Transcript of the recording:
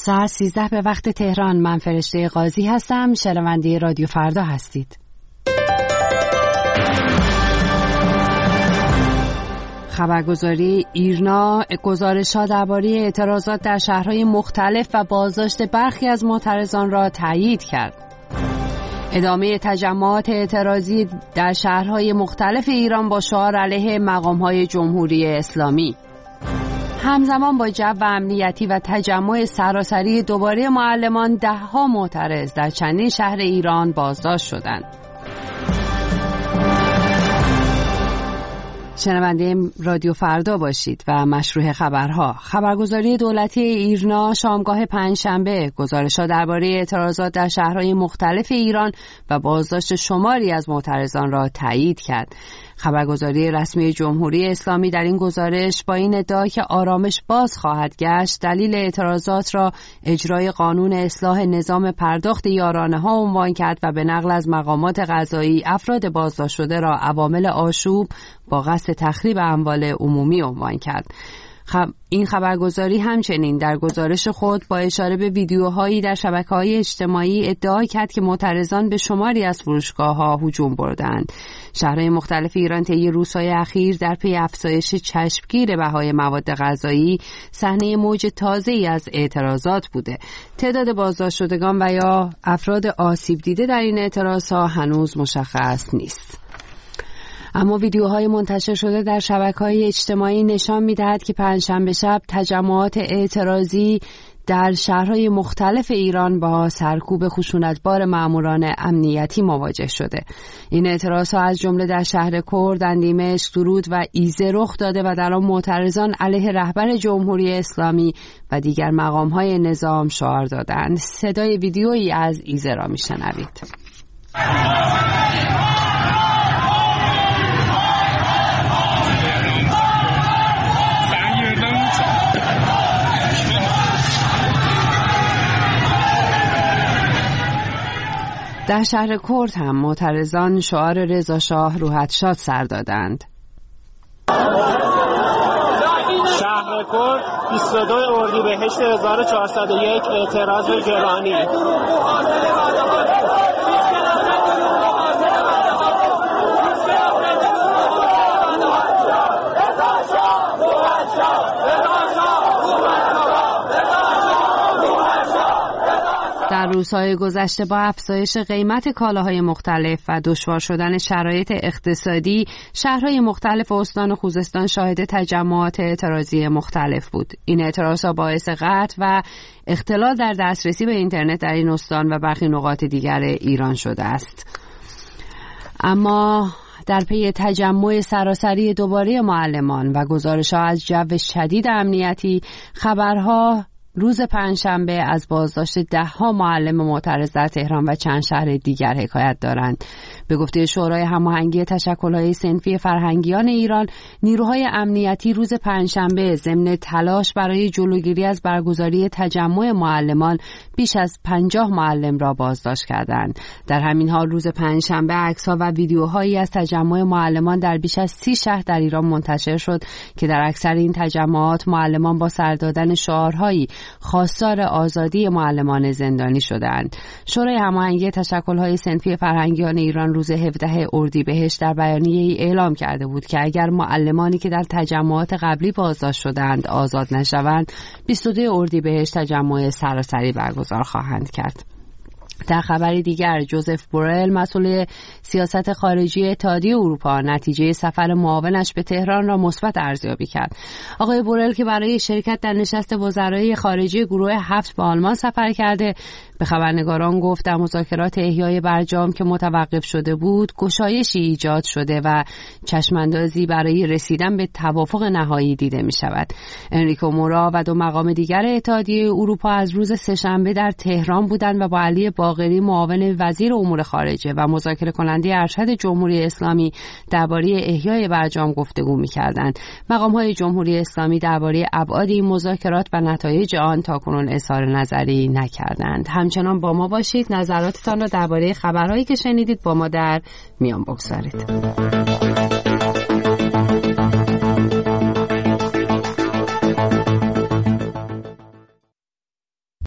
ساعت 13 به وقت تهران. من فرشته قاضی هستم. شنونده رادیو فردا هستید. خبرگزاری ایرنا گزارش‌ها درباره اعتراضات در شهرهای مختلف و بازداشت برخی از معترضان را تایید کرد. ادامه تجمعات اعتراضی در شهرهای مختلف ایران با شعار علیه مقام‌های جمهوری اسلامی. همزمان با جو امنیتی و تجمع سراسری دوباره معلمان، ده‌ها معترض در چندین شهر ایران بازداشت شدند. شنونده رادیو فردا باشید و مشروع خبرها. خبرگزاری دولتی ایرنا شامگاه پنجشنبه گزارش‌ها درباره اعتراضات در شهرهای مختلف ایران و بازداشت شماری از معترضان را تایید کرد. خبرگزاری رسمی جمهوری اسلامی در این گزارش با این ادعا که آرامش باز خواهد گشت، دلیل اعتراضات را اجرای قانون اصلاح نظام پرداخت یارانه‌ها عنوان کرد و به نقل از مقامات قضایی افراد بازداشت شده را عوامل آشوب با قصد تخریب اموال عمومی عنوان کرد. این خبرگزاری همچنین در گزارش خود با اشاره به ویدیوهایی در شبکه‌های اجتماعی ادعا کرد که معترضان به شماری از فروشگاه‌ها هجوم بردند. شهرهای مختلف ایران طی روزهای اخیر در پی افزایش چشمگیر بهای مواد غذایی صحنه موج تازه‌ای از اعتراضات بوده. تعداد بازداشت شدگان و یا افراد آسیب دیده در این اعتراضها هنوز مشخص نیست. اما ویدیوهای منتشر شده در شبکه‌های اجتماعی نشان می‌دهد که پنجشنبه شب تجمعات اعتراضی در شهرهای مختلف ایران با سرکوب خشونتبار ماموران امنیتی مواجه شده. این اعتراضها از جمله در شهر کرد، اندیمشق، درود و ایزه رخ داده و در آن معترضان علیه رهبر جمهوری اسلامی و دیگر مقام‌های نظام شعار دادند. صدای ویدیویی از ایزه را می‌شنوید. در شهر کرد هم معترضان شعار رضا شاه روحت شاد سر دادند. شهر کرد 22 اردیبهشت 1401 اعتراض گرانی. در روزهای گذشته با افزایش قیمت کالاهای مختلف و دشوار شدن شرایط اقتصادی، شهرهای مختلف استان خوزستان شاهد تجمعات اعتراضی مختلف بود. این اعتراضها باعث قطع و اختلال در دسترسی به اینترنت در این استان و برخی نقاط دیگر ایران شده است. اما در پی تجمع سراسری دوباره معلمان و گزارش‌ها از جو شدید امنیتی، خبرها روز پنجشنبه از بازداشت 10 معلم معترض در تهران و چند شهر دیگر حکایت دارند. به گفته شورای هماهنگی تشکل‌های صنفی فرهنگیان ایران، نیروهای امنیتی روز پنجشنبه ضمن تلاش برای جلوگیری از برگزاری تجمع معلمان بیش از 50 معلم را بازداشت کردند. در همین حال روز پنجشنبه عکس‌ها و ویدیوهایی از تجمع معلمان در بیش از 30 شهر در ایران منتشر شد که در اکثر این تجمعات معلمان با سر دادن شعارهایی خواستار آزادی معلمان زندانی شدند. شورای هماهنگی تشکل‌های صنفی فرهنگیان ایران روز 17 اردیبهشت در بیانیه‌ای اعلام کرده بود که اگر معلمانی که در تجمعات قبلی بازداشت شدند آزاد نشوند، 22 اردیبهشت تجمع سراسری برگزار خواهند کرد. در خبری دیگر، جوزف بورل مسئول سیاست خارجی اتحادیه اروپا نتیجه سفر معاونش به تهران را مثبت ارزیابی کرد. آقای بورل که برای شرکت در نشست وزرای خارجه گروه 7 به آلمان سفر کرده، به خبرنگاران گفت در مذاکرات احیای برجام که متوقف شده بود، گشایشی ایجاد شده و چشماندازی برای رسیدن به توافق نهایی دیده می شود. انریکو مورا و 2 مقام دیگر اتحادیه اروپا از روز سه‌شنبه در تهران بودند و با علی باقری معاون وزیر امور خارجه و مذاکره کننده ارشد جمهوری اسلامی درباره احیای برجام گفتگو می‌کردند. مقام‌های جمهوری اسلامی درباره ابعاد این مذاکرات و نتایج آن تاکنون اظهار نظری نکردند. همچنان با ما باشید، نظراتتان را درباره خبرهایی که شنیدید با ما در میان بگذارید.